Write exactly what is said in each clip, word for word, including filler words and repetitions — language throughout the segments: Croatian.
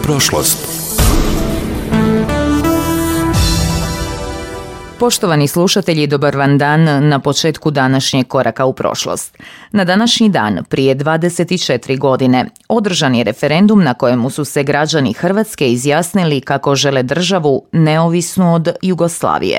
prošlost. Poštovani slušatelji, dobar vam dan na početku današnjeg koraka u prošlost. Na današnji dan, prije dvadeset četiri godine, održan je referendum na kojemu su se građani Hrvatske izjasnili kako žele državu neovisnu od Jugoslavije.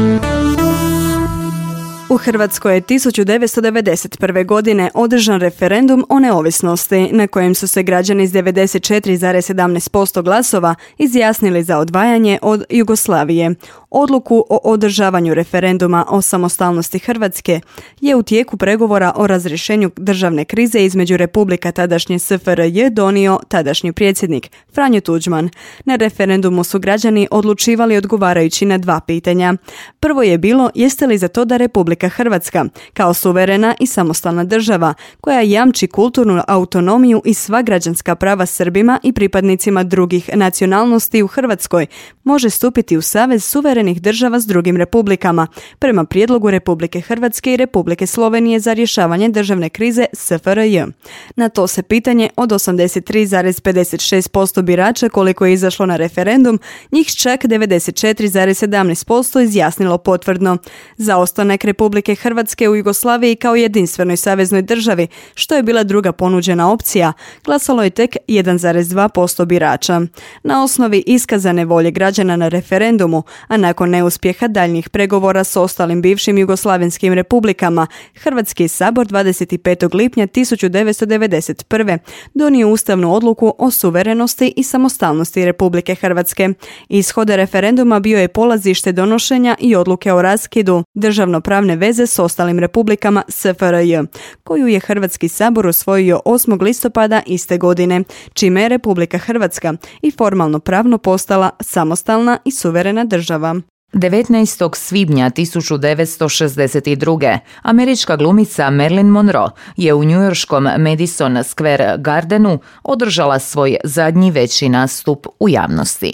U Hrvatskoj je tisuću devetsto devedeset prve. godine održan referendum o neovisnosti, na kojem su se građani s devedeset četiri zarez sedamnaest posto glasova izjasnili za odvajanje od Jugoslavije. Odluku o održavanju referenduma o samostalnosti Hrvatske je u tijeku pregovora o razrješenju državne krize između Republika tadašnje S F R J donio tadašnji predsjednik Franjo Tuđman. Na referendumu su građani odlučivali odgovarajući na dva pitanja. Prvo je bilo jeste li za to da Republika Hrvatska, kao suverena i samostalna država, koja jamči kulturnu autonomiju i sva građanska prava Srbima i pripadnicima drugih nacionalnosti u Hrvatskoj, može stupiti u savez suverenih država s drugim republikama, prema prijedlogu Republike Hrvatske i Republike Slovenije za rješavanje državne krize S F R J. Na to se pitanje od osamdeset tri zarez pedeset šest posto birača koliko je izašlo na referendum, njih čak devedeset četiri zarez sedamnaest posto izjasnilo potvrdno. Za ostanak Republike Hrvatske u Jugoslaviji kao jedinstvenoj saveznoj državi, što je bila druga ponuđena opcija, glasalo je tek jedan zarez dva posto birača. Na osnovi iskazane volje građana na referendumu, a nakon neuspjeha daljnjih pregovora s ostalim bivšim jugoslavenskim republikama, Hrvatski sabor dvadeset petog lipnja tisuću devetsto devedeset prve. donio ustavnu odluku o suverenosti i samostalnosti Republike Hrvatske. Ishod referenduma bio je polazište donošenja i odluke o raskidu državnopravne veze s ostalim republikama S F R J, koju je Hrvatski sabor usvojio osmog listopada iste godine, čime je Republika Hrvatska i formalno pravno postala samostalna i suverena država. devetnaestog svibnja tisuću devetsto šezdeset druge. američka glumica Marilyn Monroe je u njujorškom Madison Square Gardenu održala svoj zadnji veći nastup u javnosti.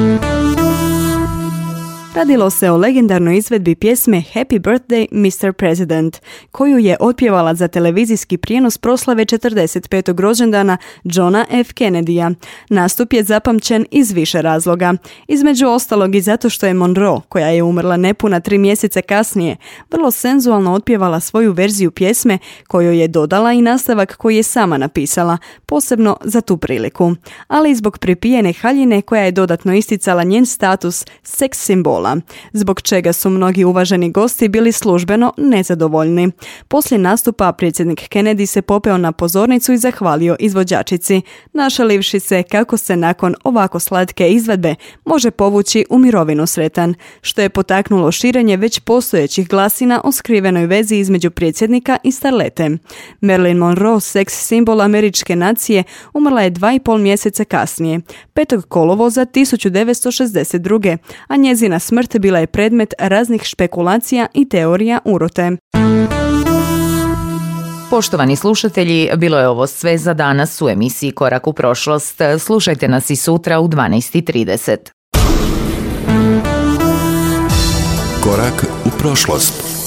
Radilo se o legendarnoj izvedbi pjesme Happy Birthday mister President, koju je otpjevala za televizijski prijenos proslave četrdeset petog rođendana Johna F. Kennedya. Nastup je zapamćen iz više razloga. Između ostalog i zato što je Monroe, koja je umrla nepuna tri mjeseca kasnije, vrlo senzualno otpjevala svoju verziju pjesme koju je dodala i nastavak koji je sama napisala, posebno za tu priliku. Ali i zbog pripijene haljine koja je dodatno isticala njen status seks simbola, zbog čega su mnogi uvaženi gosti bili službeno nezadovoljni. Poslije nastupa predsjednik Kennedy se popeo na pozornicu i zahvalio izvođačici, našalivši se kako se nakon ovako slatke izvedbe može povući u mirovinu sretan, što je potaknulo širenje već postojećih glasina o skrivenoj vezi između predsjednika i starlete. Marilyn Monroe, seks simbol američke nacije, umrla je dva i pol mjeseca kasnije, petog kolovoza tisuću devetsto šezdeset druge. a njezina smrt bila je predmet raznih špekulacija i teorija urote. Poštovani slušatelji, bilo je ovo sve za danas u emisiji Korak u prošlost. Slušajte nas i sutra u dvanaest i trideset. Korak u prošlost.